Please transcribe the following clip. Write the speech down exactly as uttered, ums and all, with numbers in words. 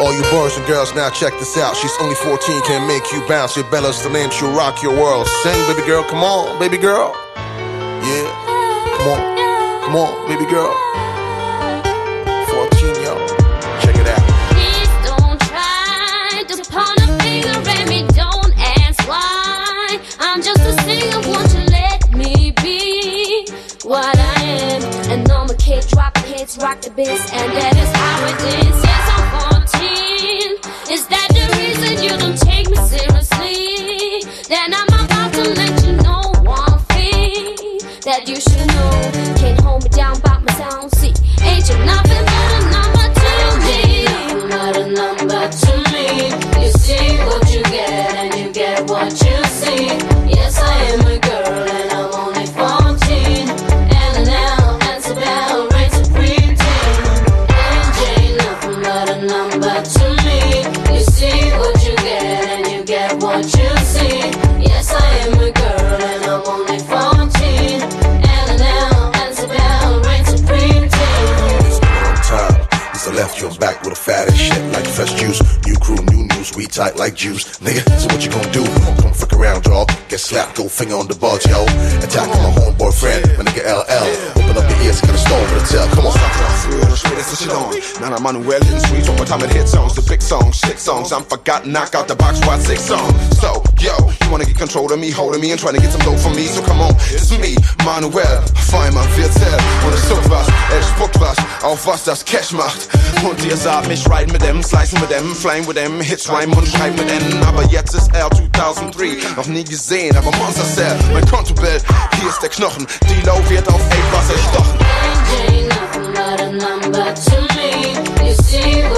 All you boys and girls, now check this out. She's only fourteen, can make you bounce. Your Bella's the name, she'll rock your world. Sing, baby girl, come on, baby girl. Yeah, come on, come on, baby girl. fourteen, yo, check it out. Please don't try to point a finger at me, don't ask why. I'm just a singer, won't you let me be what I am? And all my kids rock the hits, rock the bass, and that is how it is. Yes, I'm fourteen. Is that the reason you don't take me seriously? Then I'm about to let you know one thing that you should know. Can't hold me down by my sound. See, ain't you nothing but a number to me? Nothing but a number to me. You see what you get and you get what you see. Yes, I am a girl and I'm only fourteen. And an L and some bell rings a preteen. And J, nothing but a number to me. You see what you get and you get what you see. Yes, I am a girl and I'm only fourteen. And an L and some bell rings a preteen. On time, since I left your back with a fat as shit like fresh juice. New crew, new news, we tight like juice. Nigga, so what you gon' do? Come frick around, y'all. Get slapped, go finger on the balls, yo. Attacking my homeboy friend, my nigga L L. Open up your ears, get a stone for the tail. Come on. Now I'm Manuel in the streets, one more time it hit songs, the big songs, shit songs. I'm forgotten, knock out the box, why six songs. So, yo, you wanna get control of me, holding me and trying to get some dough from me. So come on, it's me, Manuel, Feinmann, Viertel. Und es tut was, er spuckt was, auf was das Cash macht. Und ihr sagt mich right mit dem, slicen mit dem, flame with them, Hits rhyme und schreib mit N. Aber jetzt ist er zweitausenddrei, noch nie gesehen, aber Monster Cell, mein Kontobild, hier ist der Knochen. D-Lo wird auf Ape-Wasser stochen. Ain't nothing but a number to me. You see